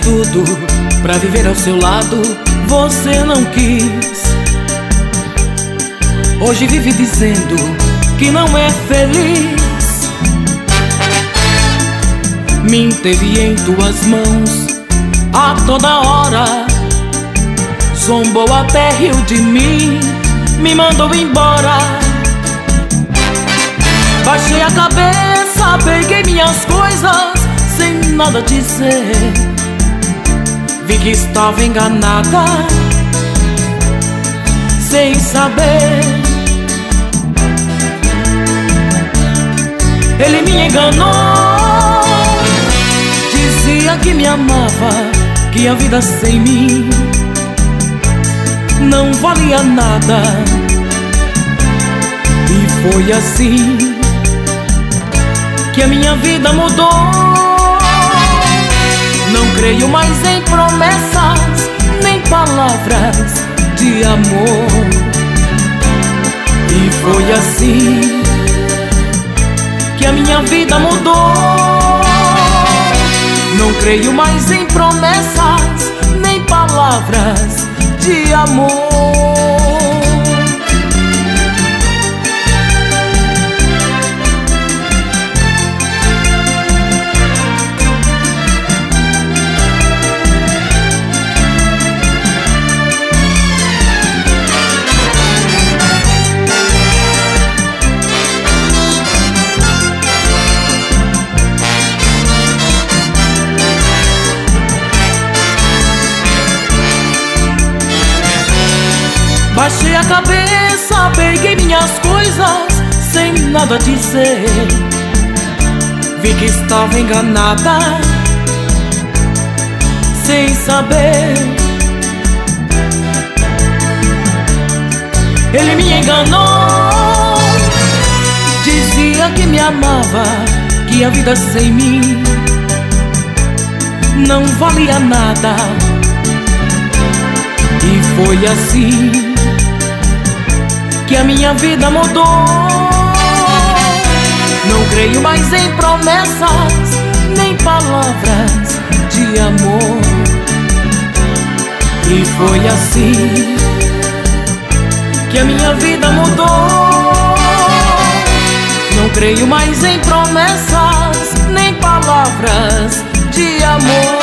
tudo pra viver ao seu lado, você não quis. Hoje vive dizendo que não é feliz. Me teve em tuas mãos a toda hora, zombou até riu de mim, me mandou embora. Baixei a cabeça, peguei minhas coisas sem nada dizer. Vi que estava enganada, sem saber. Ele me enganou, dizia que me amava, que a vida sem mim não valia nada. E foi assim que a minha vida mudou. Não creio mais em promessas, nem palavras de amor. E foi assim que a minha vida mudou. Não creio mais em promessas, nem palavras de amor. Baixei a cabeça, peguei minhas coisas sem nada dizer. Vi que estava enganada, sem saber. Ele me enganou, dizia que me amava, que a vida sem mim não valia nada. E foi assim que a minha vida mudou. Não creio mais em promessas, nem palavras de amor. E foi assim que a minha vida mudou. Não creio mais em promessas, nem palavras de amor.